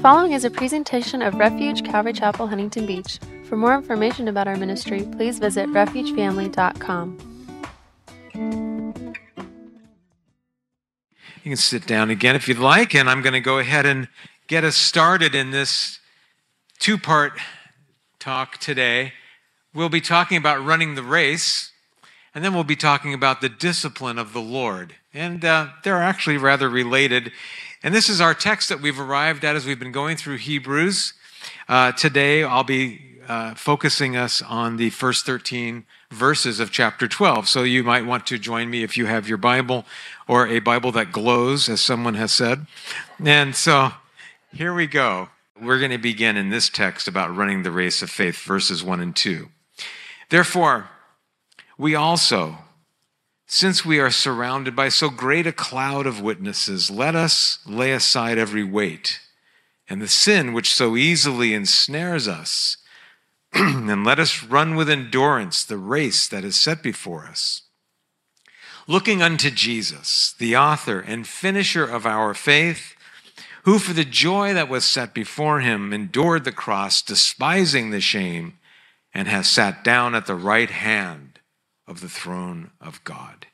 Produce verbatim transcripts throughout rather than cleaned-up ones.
following is a presentation of Refuge Calvary Chapel, Huntington Beach. For more information about our ministry, please visit refuge family dot com. You can sit down again if you'd like, and I'm going to go ahead and get us started in this two-part talk today. We'll be talking about running the race, and then we'll be talking about the discipline of the Lord. And uh, they're actually rather related. And this is our text that we've arrived at as we've been going through Hebrews. Uh, today, I'll be uh, focusing us on the first thirteen verses of chapter twelve. So you might want to join me if you have your Bible or a Bible that glows, as someone has said. And so here we go. We're going to begin in this text about running the race of faith, verses one and two. Therefore, we also, since we are surrounded by so great a cloud of witnesses, let us lay aside every weight and the sin which so easily ensnares us, and let us run with endurance the race that is set before us, looking unto Jesus, the author and finisher of our faith, who for the joy that was set before him endured the cross, despising the shame, and has sat down at the right hand of the throne of God.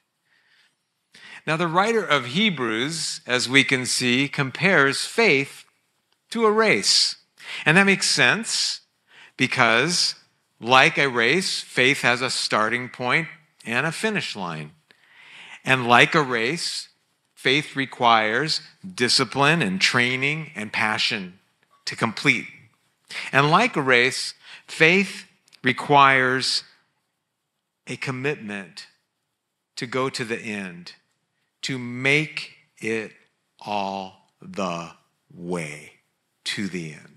Now, the writer of Hebrews, as we can see, compares faith to a race. And that makes sense because, like a race, faith has a starting point and a finish line. And like a race, faith requires discipline and training and passion to complete. And like a race, faith requires a commitment to go to the end, to make it all the way to the end.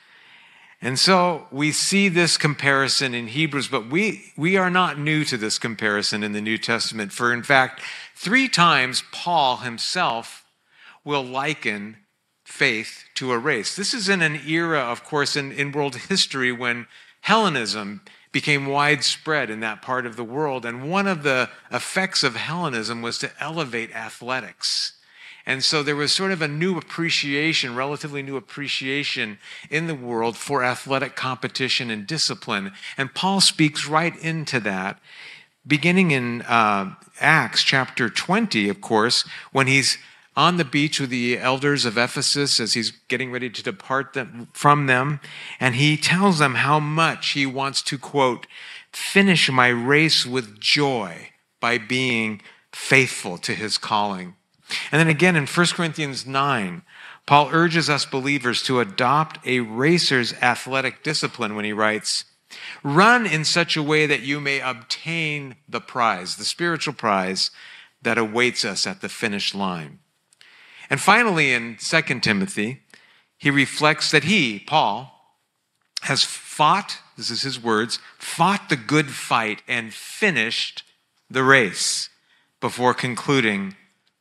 And so we see this comparison in Hebrews, but we, we are not new to this comparison in the New Testament. For in fact, three times Paul himself will liken faith to a race. This is in an era, of course, in, in world history when Hellenism became widespread in that part of the world. And one of the effects of Hellenism was to elevate athletics. And so there was sort of a new appreciation, relatively new appreciation in the world for athletic competition and discipline. And Paul speaks right into that, beginning in uh, Acts chapter twenty, of course, when he's on the beach with the elders of Ephesus as he's getting ready to depart them, from them. And he tells them how much he wants to, quote, finish my race with joy by being faithful to his calling. And then again in First Corinthians nine, Paul urges us believers to adopt a racer's athletic discipline when he writes, run in such a way that you may obtain the prize, the spiritual prize that awaits us at the finish line. And finally, in Second Timothy, he reflects that he, Paul, has fought, this is his words, fought the good fight and finished the race before concluding,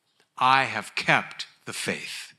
I have kept the faith.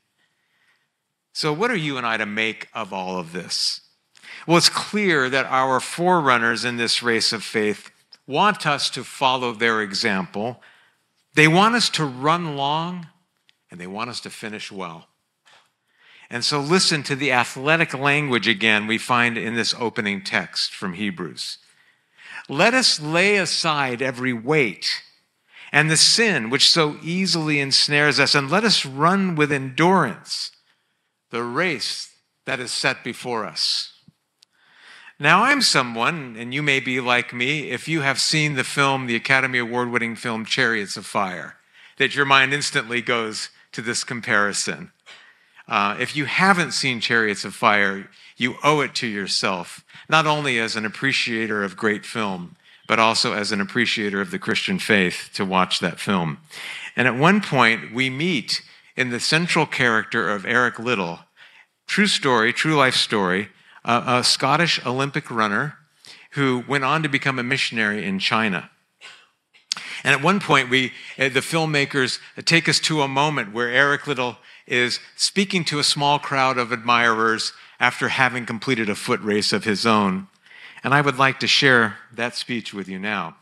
So what are you and I to make of all of this? Well, it's clear that our forerunners in this race of faith want us to follow their example. They want us to run long, and they want us to finish well. And so listen to the athletic language again we find in this opening text from Hebrews. Let us lay aside every weight and the sin which so easily ensnares us, and let us run with endurance the race that is set before us. Now, I'm someone, and you may be like me, if you have seen the film, the Academy Award-winning film Chariots of Fire, that your mind instantly goes to this comparison. Uh, if you haven't seen Chariots of Fire, you owe it to yourself, not only as an appreciator of great film, but also as an appreciator of the Christian faith, to watch that film. And at one point, we meet in the central character of Eric Liddell, true story, true life story, a, a Scottish Olympic runner who went on to become a missionary in China. And at one point, we, the filmmakers take us to a moment where Eric Liddell is speaking to a small crowd of admirers after having completed a foot race of his own. And I would like to share that speech with you now.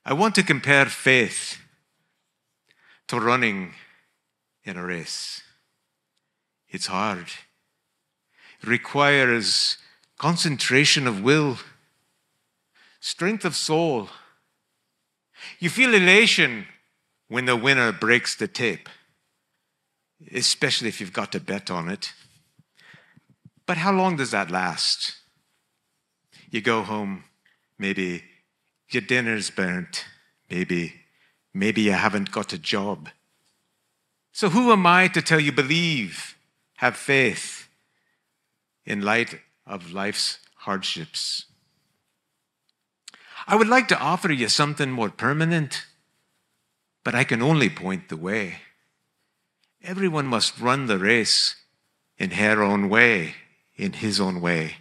I want to compare faith to running in a race. It's hard. It requires concentration of will, strength of soul. You feel elation when the winner breaks the tape, especially if you've got to bet on it. But how long does that last? You go home, maybe your dinner's burnt, maybe, maybe you haven't got a job. So who am I to tell you believe, have faith in light of life's hardships? I would like to offer you something more permanent, but I can only point the way. Everyone must run the race in her own way, in his own way.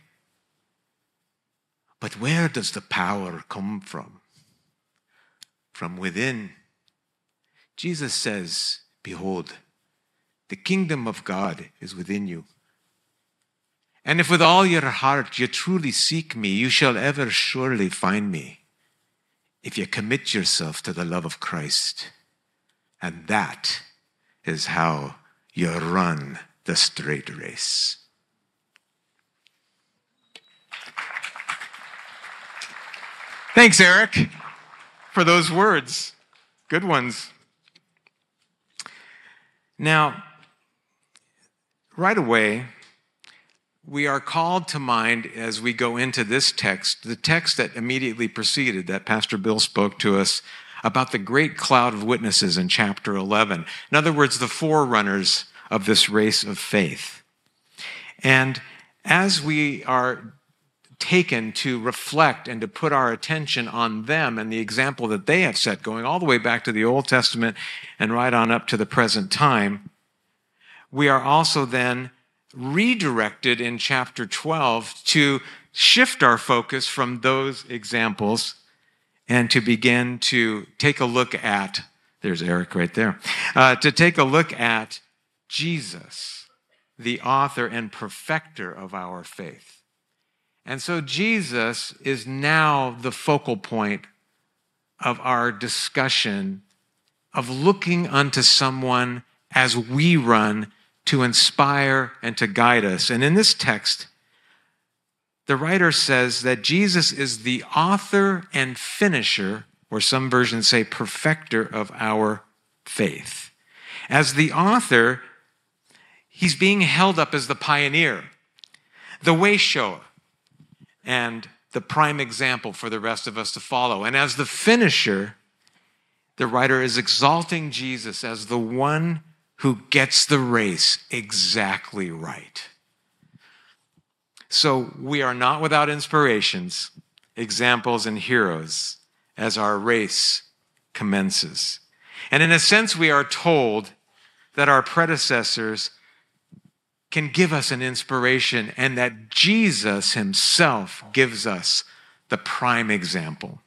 But where does the power come from? From within. Jesus says, behold, the kingdom of God is within you. And if with all your heart you truly seek me, you shall ever surely find me, if you commit yourself to the love of Christ. And that is how you run the straight race. Thanks, Eric, for those words. Good ones. Now, right away, we are called to mind as we go into this text, the text that immediately preceded, that Pastor Bill spoke to us about the great cloud of witnesses in chapter eleven. In other words, the forerunners of this race of faith. And as we are taken to reflect and to put our attention on them and the example that they have set, going all the way back to the Old Testament and right on up to the present time, we are also then redirected in chapter twelve to shift our focus from those examples and to begin to take a look at, there's Eric right there, uh, to take a look at Jesus, the author and perfecter of our faith. And so Jesus is now the focal point of our discussion of looking unto someone as we run to inspire and to guide us. And in this text, the writer says that Jesus is the author and finisher, or some versions say perfecter, of our faith. As the author, he's being held up as the pioneer, the way shower, and the prime example for the rest of us to follow. And as the finisher, the writer is exalting Jesus as the one who gets the race exactly right. So we are not without inspirations, examples, and heroes as our race commences. And in a sense, we are told that our predecessors can give us an inspiration and that Jesus himself gives us the prime example.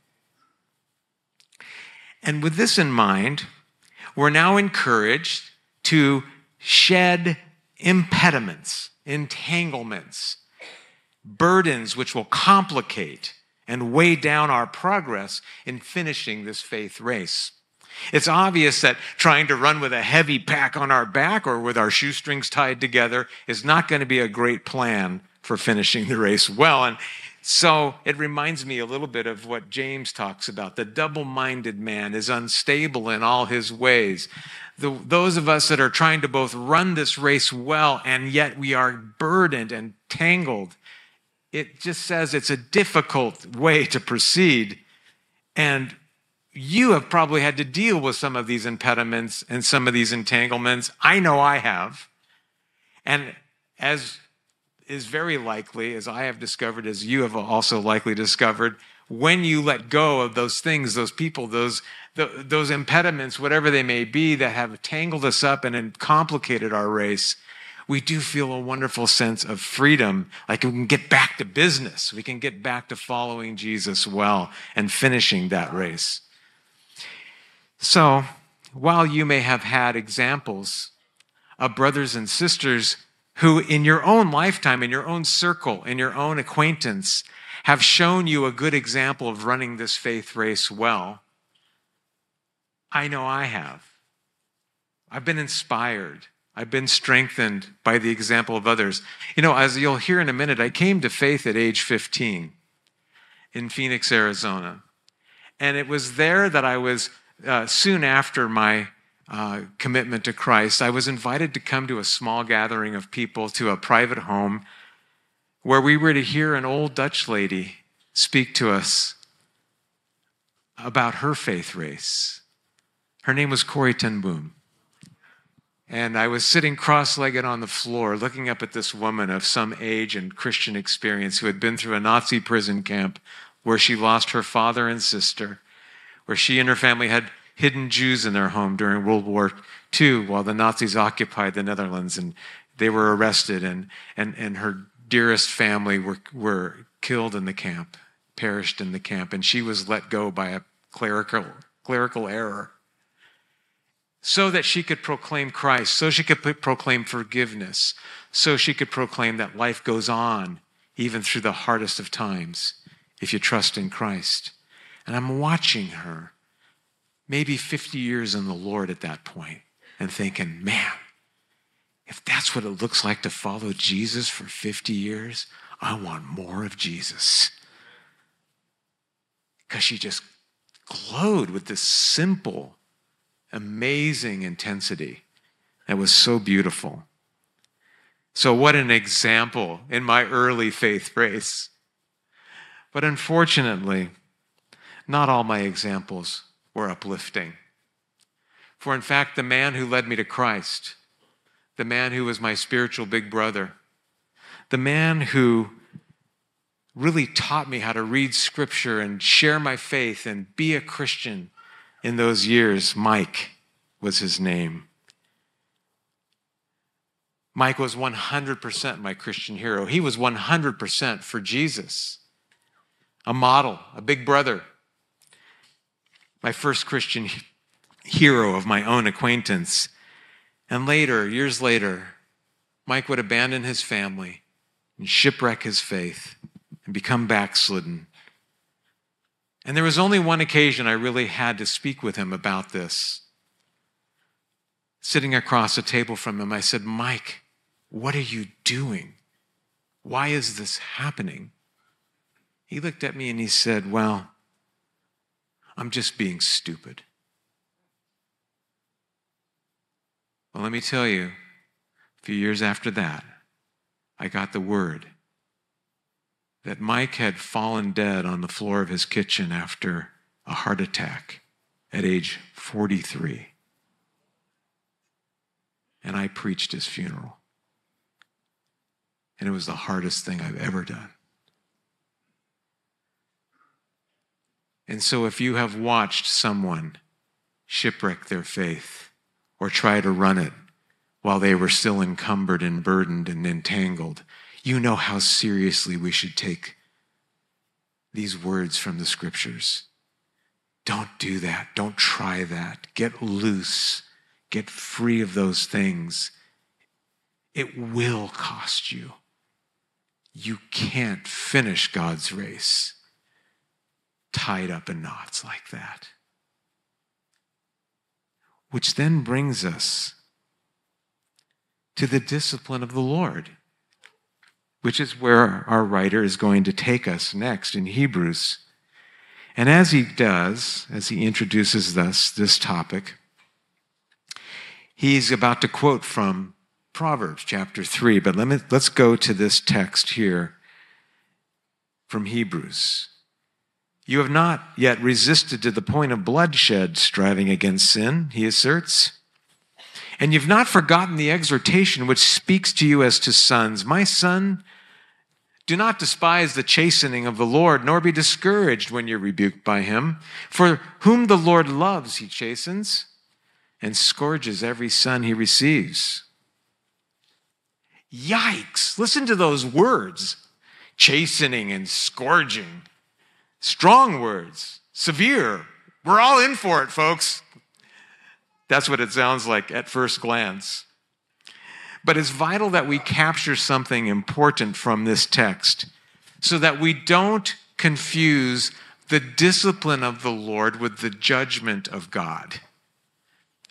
And with this in mind, we're now encouraged to shed impediments, entanglements, burdens which will complicate and weigh down our progress in finishing this faith race. It's obvious that trying to run with a heavy pack on our back or with our shoestrings tied together is not going to be a great plan for finishing the race well. And so it reminds me a little bit of what James talks about. The double-minded man is unstable in all his ways. The, those of us that are trying to both run this race well and yet we are burdened and tangled, it just says it's a difficult way to proceed. And you have probably had to deal with some of these impediments and some of these entanglements. I know I have. And as is very likely, as I have discovered, as you have also likely discovered, when you let go of those things, those people, those the, those impediments, whatever they may be, that have tangled us up and complicated our race, we do feel a wonderful sense of freedom, like we can get back to business. We can get back to following Jesus well and finishing that race. So, while you may have had examples of brothers and sisters who in your own lifetime, in your own circle, in your own acquaintance, have shown you a good example of running this faith race well, I know I have. I've been inspired. I've been strengthened by the example of others. You know, as you'll hear in a minute, I came to faith at age fifteen in Phoenix, Arizona. And it was there that I was, uh, soon after my uh, commitment to Christ, I was invited to come to a small gathering of people to a private home where we were to hear an old Dutch lady speak to us about her faith race. Her name was Corrie ten Boom. And I was sitting cross-legged on the floor looking up at this woman of some age and Christian experience who had been through a Nazi prison camp where she lost her father and sister, where she and her family had hidden Jews in their home during World War Two while the Nazis occupied the Netherlands, and they were arrested, and, and, and her dearest family were, were killed in the camp, perished in the camp, and she was let go by a clerical, clerical error, so that she could proclaim Christ, so she could proclaim forgiveness, so she could proclaim that life goes on even through the hardest of times if you trust in Christ. And I'm watching her, maybe fifty years in the Lord at that point, and thinking, man, if that's what it looks like to follow Jesus for fifty years, I want more of Jesus. Because she just glowed with this simple, amazing intensity that was so beautiful. So what an example in my early faith race. But unfortunately, not all my examples were uplifting. For in fact, the man who led me to Christ, the man who was my spiritual big brother, the man who really taught me how to read Scripture and share my faith and be a Christian in those years, Mike was his name. Mike was one hundred percent my Christian hero. He was one hundred percent for Jesus, a model, a big brother, my first Christian hero of my own acquaintance. And later, years later, Mike would abandon his family and shipwreck his faith and become backslidden. And there was only one occasion I really had to speak with him about this. Sitting across a table from him, I said, Mike, what are you doing? Why is this happening? He looked at me and he said, well, I'm just being stupid. Well, let me tell you, a few years after that, I got the word that Mike had fallen dead on the floor of his kitchen after a heart attack at age forty-three. And I preached his funeral. And it was the hardest thing I've ever done. And so if you have watched someone shipwreck their faith or try to run it while they were still encumbered and burdened and entangled, you know how seriously we should take these words from the Scriptures. Don't do that. Don't try that. Get loose. Get free of those things. It will cost you. You can't finish God's race tied up in knots like that. Which then brings us to the discipline of the Lord, which is where our writer is going to take us next in Hebrews. And as he does, as he introduces us this topic, he's about to quote from Proverbs chapter three, but let me, let's go to this text here from Hebrews. You have not yet resisted to the point of bloodshed, striving against sin, he asserts. And you've not forgotten the exhortation which speaks to you as to sons. My son, do not despise the chastening of the Lord, nor be discouraged when you're rebuked by him. For whom the Lord loves, he chastens, and scourges every son he receives. Yikes! Listen to those words. Chastening and scourging. Strong words. Severe. We're all in for it, folks. That's what it sounds like at first glance. But it's vital that we capture something important from this text so that we don't confuse the discipline of the Lord with the judgment of God.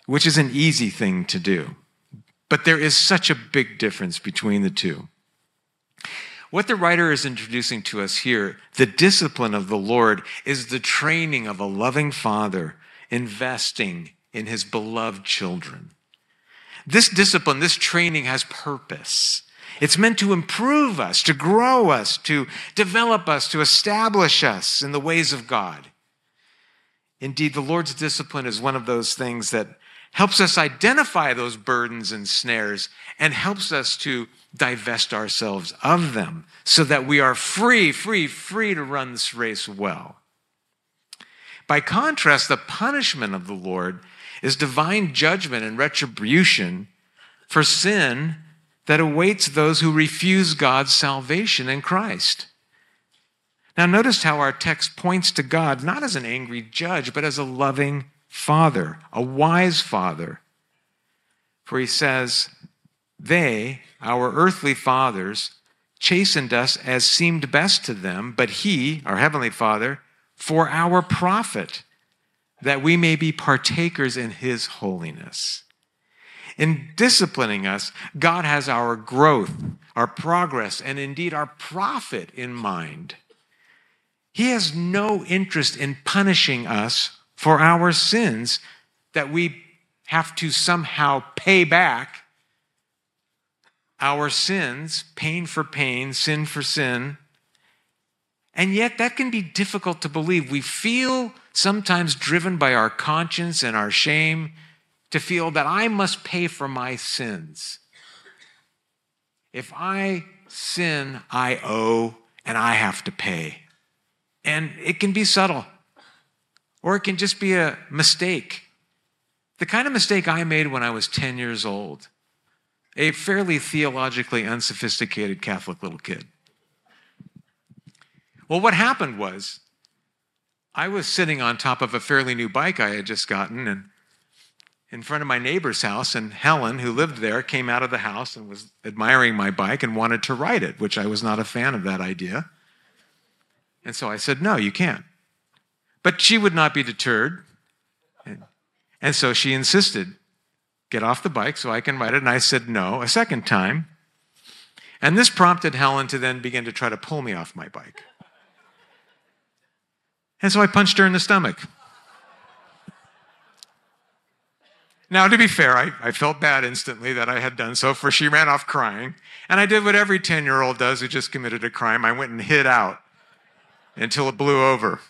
which is an easy thing to do. But there is such a big difference between the two. What the writer is introducing to us here, the discipline of the Lord, is the training of a loving father investing in his beloved children. This discipline, this training has purpose. It's meant to improve us, to grow us, to develop us, to establish us in the ways of God. Indeed, the Lord's discipline is one of those things that helps us identify those burdens and snares and helps us to divest ourselves of them so that we are free, free, free to run this race well. By contrast, the punishment of the Lord is divine judgment and retribution for sin that awaits those who refuse God's salvation in Christ. Now, notice how our text points to God not as an angry judge, but as a loving father, a wise father. For he says, they, our earthly fathers, chastened us as seemed best to them, but he, our heavenly Father, for our profit, that we may be partakers in his holiness. In disciplining us, God has our growth, our progress, and indeed our profit in mind. He has no interest in punishing us for our sins that we have to somehow pay back our sins, pain for pain, sin for sin. And yet that can be difficult to believe. We feel sometimes driven by our conscience and our shame to feel that I must pay for my sins. If I sin, I owe and I have to pay. And it can be subtle, or it can just be a mistake. The kind of mistake I made when I was ten years old. A fairly theologically unsophisticated Catholic little kid. Well, what happened was I was sitting on top of a fairly new bike I had just gotten and in front of my neighbor's house, and Helen, who lived there, came out of the house and was admiring my bike and wanted to ride it, which I was not a fan of that idea. And so I said, no, you can't. But she would not be deterred. And, and so she insisted, get off the bike so I can ride it. And I said no a second time. And this prompted Helen to then begin to try to pull me off my bike. And so I punched her in the stomach. Now, to be fair, I, I felt bad instantly that I had done so, for she ran off crying. And I did what every ten-year-old does who just committed a crime. I went and hid out until it blew over.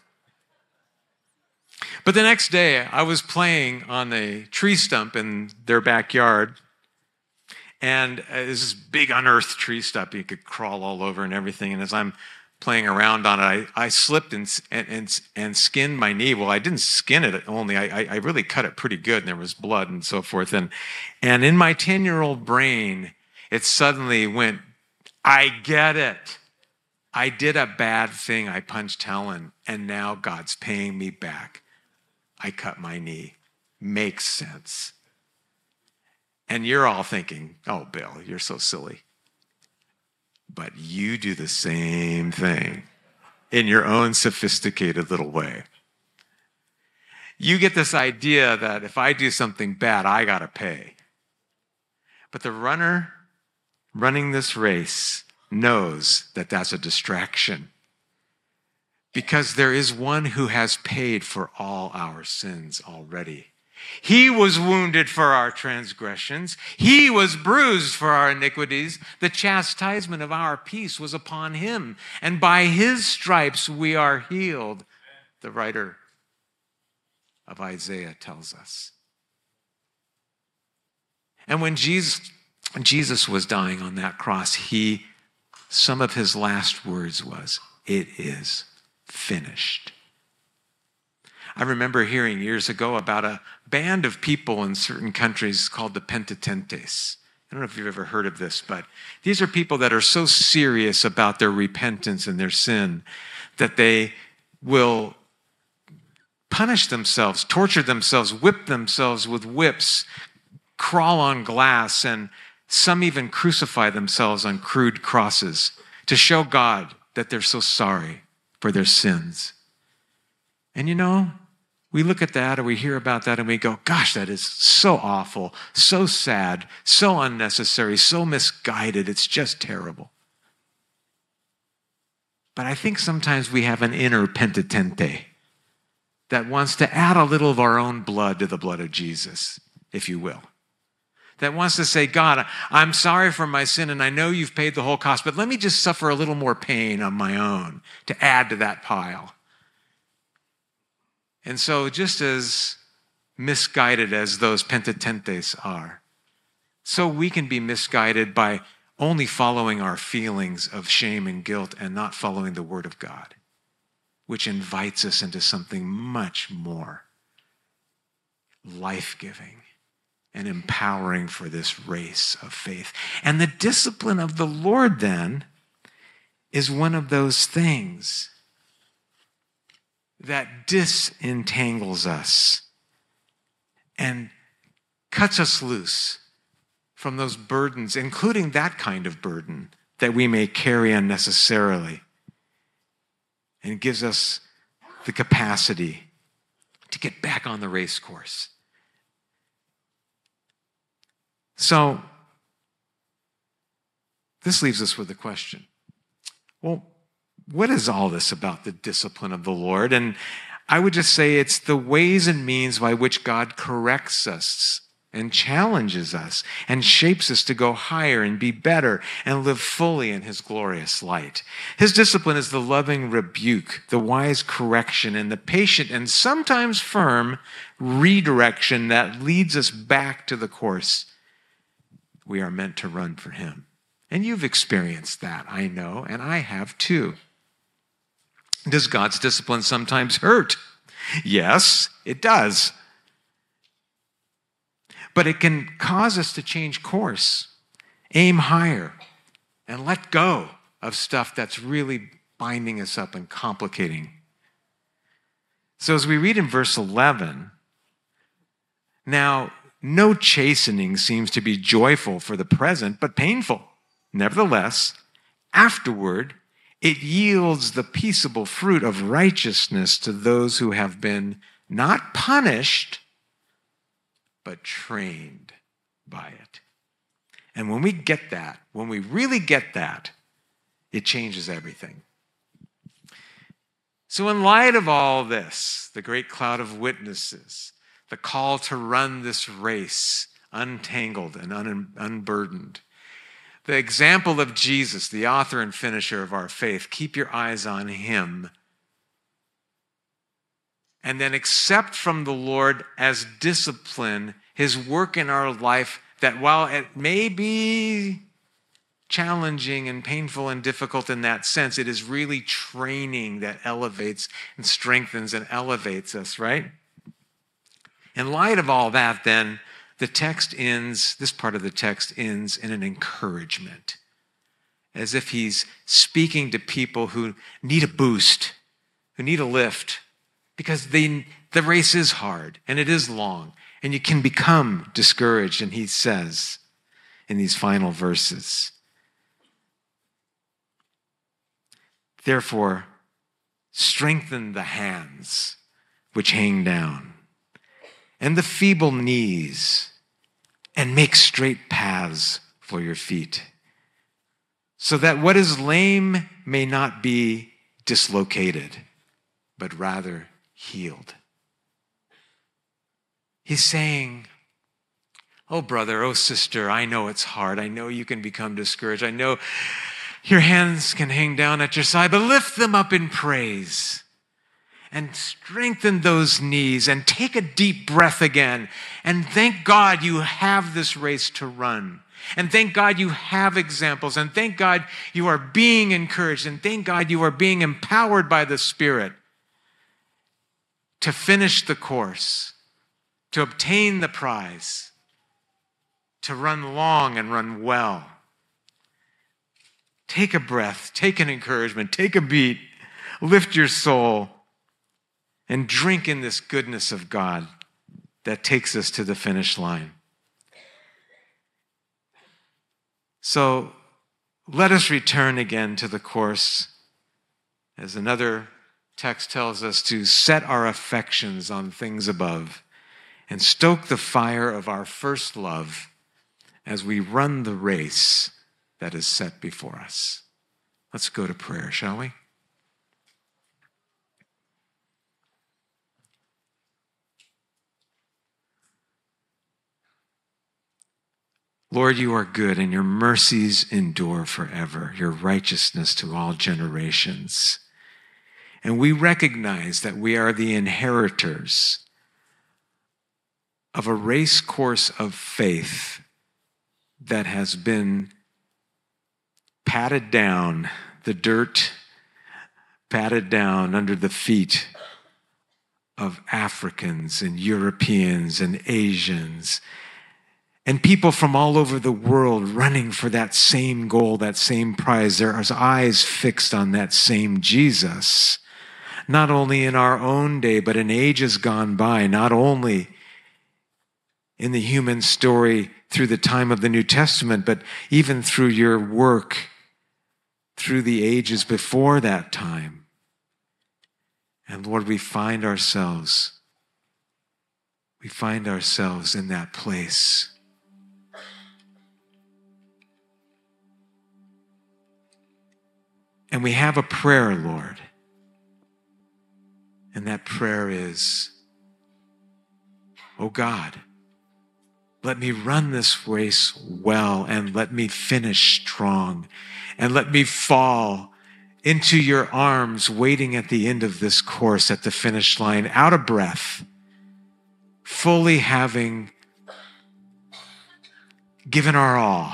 But the next day, I was playing on a tree stump in their backyard. And it's this big unearthed tree stump you could crawl all over and everything. And as I'm playing around on it, I, I slipped and, and, and skinned my knee. Well, I didn't skin it only. I, I really cut it pretty good, and there was blood and so forth. And, and in my ten-year-old brain, it suddenly went, I get it. I did a bad thing. I punched Helen, and now God's paying me back. I cut my knee. Makes sense. And you're all thinking, oh, Bill, you're so silly. But you do the same thing in your own sophisticated little way. You get this idea that if I do something bad, I got to pay. But the runner running this race knows that that's a distraction, because there is one who has paid for all our sins already. He was wounded for our transgressions. He was bruised for our iniquities. The chastisement of our peace was upon him, and by his stripes we are healed, the writer of Isaiah tells us. And when Jesus, Jesus was dying on that cross, he, some of his last words was, it is finished. I remember hearing years ago about a band of people in certain countries called the Penitentes. I don't know if you've ever heard of this, but these are people that are so serious about their repentance and their sin that they will punish themselves, torture themselves, whip themselves with whips, crawl on glass, and some even crucify themselves on crude crosses to show God that they're so sorry for their sins. And you know, We look at that or we hear about that and we go, gosh, that is so awful, so sad, so unnecessary, so misguided. It's just terrible. But I think sometimes we have an inner penitente that wants to add a little of our own blood to the blood of Jesus, if you will. That wants to say, God, I'm sorry for my sin and I know you've paid the whole cost, but let me just suffer a little more pain on my own to add to that pile. And so just as misguided as those penitentes are, so we can be misguided by only following our feelings of shame and guilt and not following the Word of God, which invites us into something much more life-giving and empowering for this race of faith. And the discipline of the Lord then is one of those things that disentangles us and cuts us loose from those burdens, including that kind of burden that we may carry unnecessarily, and gives us the capacity to get back on the race course. So, this leaves us with a question. Well, what is all this about the discipline of the Lord? And I would just say it's the ways and means by which God corrects us and challenges us and shapes us to go higher and be better and live fully in his glorious light. His discipline is the loving rebuke, the wise correction, and the patient and sometimes firm redirection that leads us back to the course we are meant to run for him. And you've experienced that, I know, and I have too. Does God's discipline sometimes hurt? Yes, it does. But it can cause us to change course, aim higher, and let go of stuff that's really binding us up and complicating. So as we read in verse eleven, now, no chastening seems to be joyful for the present, but painful. Nevertheless, afterward, it yields the peaceable fruit of righteousness to those who have been not punished, but trained by it. And when we get that, when we really get that, it changes everything. So in light of all this, the great cloud of witnesses, the call to run this race untangled and un- unburdened, the example of Jesus, the author and finisher of our faith, keep your eyes on him. And then accept from the Lord as discipline his work in our life, that while it may be challenging and painful and difficult in that sense, it is really training that elevates and strengthens and elevates us, right? In light of all that, then, the text ends, this part of the text ends in an encouragement, as if he's speaking to people who need a boost, who need a lift, because they, the race is hard and it is long, and you can become discouraged. And he says in these final verses, therefore, strengthen the hands which hang down, and the feeble knees, and make straight paths for your feet, so that what is lame may not be dislocated, but rather healed. He's saying, oh brother, oh sister, I know it's hard. I know you can become discouraged. I know your hands can hang down at your side, but lift them up in praise. And strengthen those knees and take a deep breath again. And thank God you have this race to run. And thank God you have examples. And thank God you are being encouraged. And thank God you are being empowered by the Spirit to finish the course, to obtain the prize, to run long and run well. Take a breath, take an encouragement, take a beat, lift your soul, and drink in this goodness of God that takes us to the finish line. So let us return again to the course as another text tells us to set our affections on things above and stoke the fire of our first love as we run the race that is set before us. Let's go to prayer, shall we? Lord, you are good, and your mercies endure forever, your righteousness to all generations. And we recognize that we are the inheritors of a race course of faith that has been patted down, the dirt patted down under the feet of Africans and Europeans and Asians and people from all over the world running for that same goal, that same prize. There are eyes fixed on that same Jesus, not only in our own day, but in ages gone by, not only in the human story through the time of the New Testament, but even through your work through the ages before that time. And Lord, we find ourselves, we find ourselves in that place. And we have a prayer, Lord. And that prayer is, oh God, let me run this race well and let me finish strong and let me fall into your arms waiting at the end of this course at the finish line, out of breath, fully having given our all,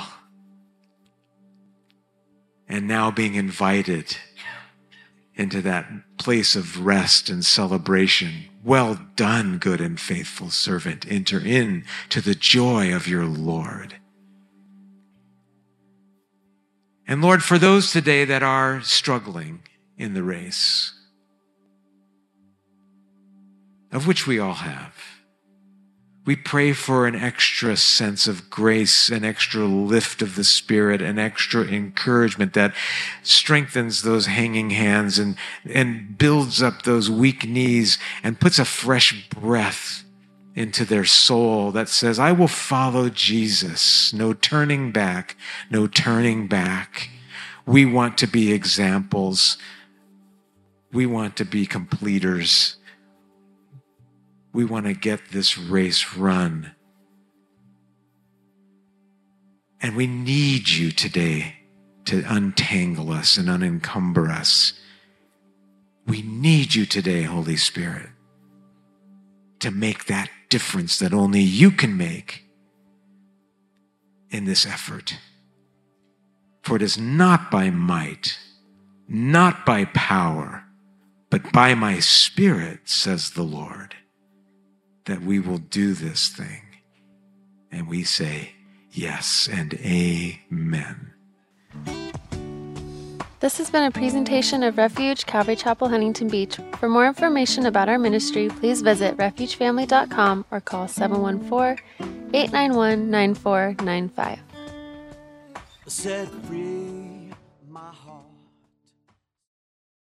and now being invited into that place of rest and celebration. Well done, good and faithful servant. Enter in to the joy of your Lord. And Lord, for those today that are struggling in the race, of which we all have, we pray for an extra sense of grace, an extra lift of the Spirit, an extra encouragement that strengthens those hanging hands and, and builds up those weak knees and puts a fresh breath into their soul that says, I will follow Jesus. No turning back, no turning back. We want to be examples. We want to be completers. We want to get this race run. And we need you today to untangle us and unencumber us. We need you today, Holy Spirit, to make that difference that only you can make in this effort. For it is not by might, not by power, but by my Spirit, says the Lord, that we will do this thing. And we say yes and amen. This has been a presentation of Refuge Calvary Chapel, Huntington Beach. For more information about our ministry, please visit refuge family dot com or call seven one four, eight nine one, nine four nine five. Set free.